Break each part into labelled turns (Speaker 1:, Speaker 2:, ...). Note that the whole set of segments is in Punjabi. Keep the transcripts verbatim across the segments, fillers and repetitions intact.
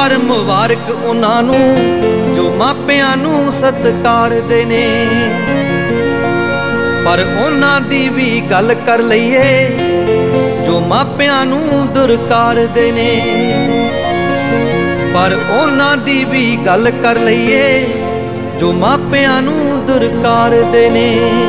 Speaker 1: ਪਰ ਮੁਬਾਰਕ ਉਹਨਾਂ ਨੂੰ ਜੋ ਮਾਪਿਆਂ ਨੂੰ ਸਤਿਕਾਰਦੇ ਨੇ। ਪਰ ਉਹਨਾਂ ਦੀ ਵੀ ਗੱਲ ਕਰ ਲਈਏ ਜੋ ਮਾਪਿਆਂ ਨੂੰ ਦੁਰਕਾਰਦੇ ਨੇ। ਪਰ ਉਹਨਾਂ ਦੀ ਵੀ ਗੱਲ ਕਰ ਲਈਏ ਜੋ ਮਾਪਿਆਂ ਨੂੰ ਦੁਰਕਾਰਦੇ ਨੇ।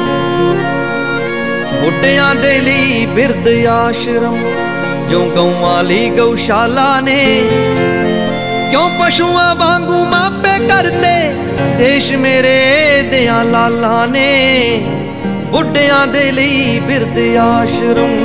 Speaker 1: ਬੁੱਢਿਆਂ ਦੇ ਲਈ ਬਿਰਧ ਆਸ਼ਰਮ ਜੋ ਗਊਆਂ ਲਈ ਗਊਸ਼ਾਲਾ ਨੇ। ਕਿਉਂ ਪਸ਼ੂਆਂ ਵਾਂਗੂ ਮਾਪੇ ਕਰਤੇ ਦੇਸ਼ ਮੇਰੇ ਦਿਆਂ ਲਾਲਾਂ ਨੇ। ਬੁੱਢਿਆਂ ਦੇ ਲਈ ਬਿਰਧ ਆਸ਼ਰਮ।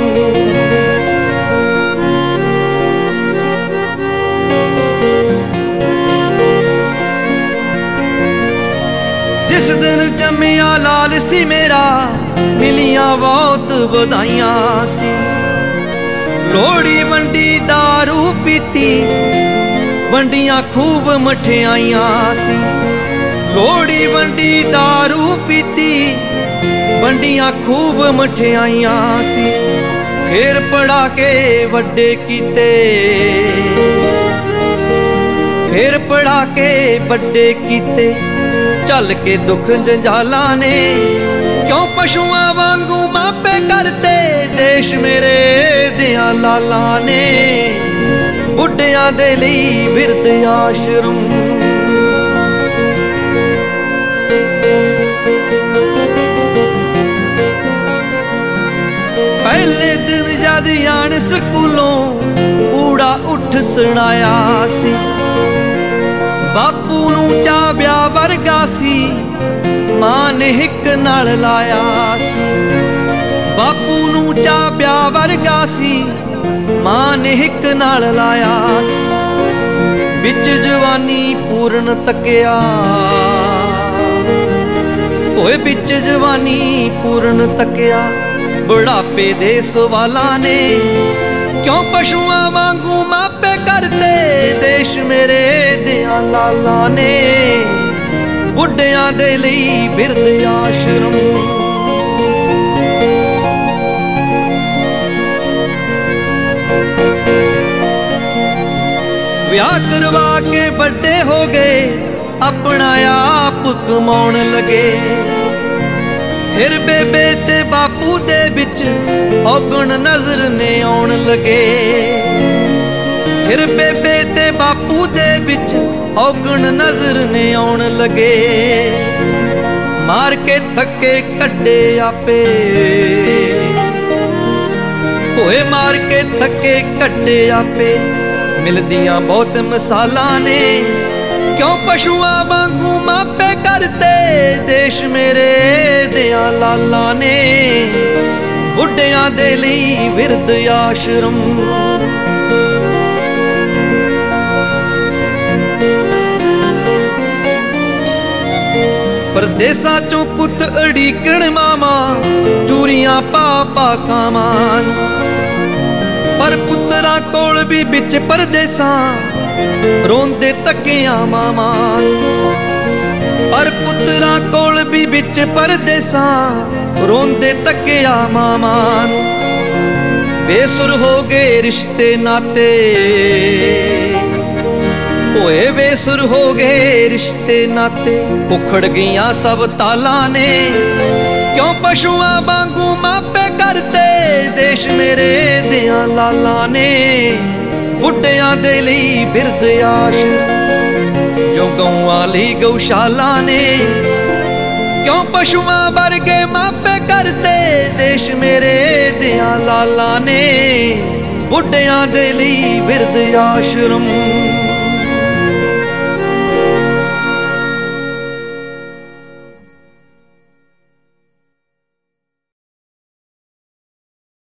Speaker 1: ਜਿਸ ਦਿਨ ਜੰਮਿਆ ਲਾਲ ਸੀ ਮੇਰਾ ਮਿਲੀਆਂ ਬਹੁਤ ਵਧਾਈਆਂ ਸੀ। ਲੋਹੜੀ ਵੰਡੀ ਦਾਰੂ ਪੀਤੀ ਵੰਡੀਆਂ ਖੂਬ ਮਠਿਆਈਆਂ ਸੀ। ਲੋਹੜੀ ਵੰਡੀ ਦਾਰੂ ਪੀਤੀ ਵੰਡੀਆਂ ਖੂਬ ਮਠਿਆਈਆਂ ਸੀ। ਫੇਰ ਪੜਾ ਕੇ ਵੱਡੇ ਕੀਤੇ ਫੇਰ ਪੜਾ ਕੇ ਵੱਡੇ ਕੀਤੇ ਚੱਲ ਕੇ ਦੁੱਖ ਜੰਜਾਲਾਂ ਨੇ। ਕਿਉਂ ਪਸ਼ੂਆਂ ਵਾਂਗੂ ਮਾਪੇ ਕਰਤੇ ਦੇਸ਼ ਮੇਰੇ ਦਿਆਂ ਲਾਲਾਂ ਨੇ। ਬੁੱਢਿਆਂ ਦੇ ਲਈ ਬਿਰਧ ਆਸ਼ਰਮ। ਪਹਿਲੇ ਦਿਨ ਜਦ ਆਣ ਸਕੂਲੋਂ ਊੜਾ ਉੱਠ ਸੁਣਾਇਆ ਸੀ। ਬਾਪੂ ਨੂੰ ਚਾਵਿਆ ਵਰਗਾ ਸੀ ਮਾਂ ਨੇ ਹਿੱਕ ਨਾਲ ਲਾਇਆ ਸੀ। ਬਾਪੂ ਨੂੰ ਚਾਵਿਆ ਵਰਗਾ ਸੀ ਮਾਂ ਨੇ ਹਿੱਕ ਨਾਲ ਲਾਇਆ ਸੀ। ਵਿੱਚ ਜਵਾਨੀ ਪੂਰਨ ਤੱਕਿਆ ਓਏ ਵਿੱਚ ਜਵਾਨੀ ਪੂਰਨ ਤੱਕਿਆ ਬੁਢਾਪੇ ਦੇ ਸਵਾਲਾਂ ਨੇ। ਕਿਉਂ ਪਸ਼ੂਆਂ ਵਾਂਗੂ ਮਾਪੇ ਕਰਤੇ ਦੇਸ਼ ਮੇਰੇ ਦਿਆਂ ਲਾਲਾਂ ਨੇ। ਬੁੱਢਿਆਂ ਦੇ ਲਈ ਬਿਰਧ ਆਸ਼ਰਮ। ਵਿਆਹ ਕਰਵਾ ਕੇ ਵੱਡੇ ਹੋ ਗਏ ਆਪਣਾ ਆਪ ਕਮਾਉਣ ਲੱਗੇ। ਫਿਰ ਬੇਬੇ ਤੇ ਬਾਪੂ ਦੇ ਵਿੱਚ ਔਗਣ ਨਜ਼ਰ ਨੇ ਆਉਣ ਲੱਗੇ। ਫਿਰ ਬੇਬੇ ਤੇ ਬਾਪੂ ਦੇ ਵਿੱਚ ਔਗਣ ਨਜ਼ਰ ਨੇ ਆਉਣ ਲੱਗੇ। ਮਾਰ ਕੇ ਥੱਕੇ ਕੱਢੇ ਆਪੇ ਹੋਏ ਮਾਰ ਕੇ ਥੱਕੇ ਕੱਢੇ ਆਪੇ। ਮਿਲਦੀਆਂ ਬਹੁਤ ਮਿਸਾਲਾਂ ਨੇ। ਕਿਉਂ ਪਸ਼ੂਆਂ ਵਾਂਗੂ ਮਾਪੇ ਕਰਤੇ ਦੇਸ਼ ਮੇਰੇ ਦਿਆਂ ਲਾਲਾਂ ਨੇ। ਬੁੱਢਿਆਂ ਦੇ ਲਈ ਬਿਰਧ ਆਸ਼ਰਮ। ਪਰਦੇਸਾਂ ਚੋਂ ਪੁੱਤ ਅੜੀਕਣ ਮਾਮਾ ਚੂਰੀਆਂ ਪਾ ਪਾ ਕਾਮਾਂ। ਪਰ ਪੁੱਤਰਾਂ ਕੋਲ ਵੀ ਵਿੱਚ ਪਰਦੇਸਾਂ ਰੋਂਦੇ ਤੱਕਿਆ ਮਾਮਾ। ਪਰ ਪੁੱਤਰਾਂ ਕੋਲ ਵੀ ਵਿੱਚ ਪਰਦੇਸਾਂ ਰੋਂਦੇ ਤੱਕਿਆ ਮਾਮਾ। ਬੇਸੁਰ ਹੋ ਗਏ ਰਿਸ਼ਤੇ ਨਾਤੇ ਓਏ ਬੇਸੁਰ ਹੋ ਗਏ ਰਿਸ਼ਤੇ ਨਾਤੇ। ਉਖੜ ਗਈਆਂ ਸਭ ਤਾਲਾਂ ਨੇ। ਕਿਉਂ ਪਸ਼ੂਆਂ ਵਾਂਗੂ ਮਾਪੇ ਕਰਤੇ ਦੇਸ਼ ਮੇਰੇ ਦਿਆਂ ਲਾਲਾਂ ਨੇ। ਬੁੱਢਿਆਂ ਦੇ ਲਈ ਬਿਰਧ ਆਸ਼ਰਮ ਜੋ ਗਊਆਂ ਲਈ ਗਊਸ਼ਾਲਾ ਨੇ। ਕਿਉਂ ਪਸ਼ੂਆਂ ਵਰਗੇ ਮਾਪੇ ਕਰਤੇ ਦੇਸ਼ ਮੇਰੇ ਦਿਆਂ ਲਾਲਾਂ ਨੇ। ਬੁੱਢਿਆਂ ਦੇ ਲਈ ਬਿਰਧ ਆਸ਼ਰਮ।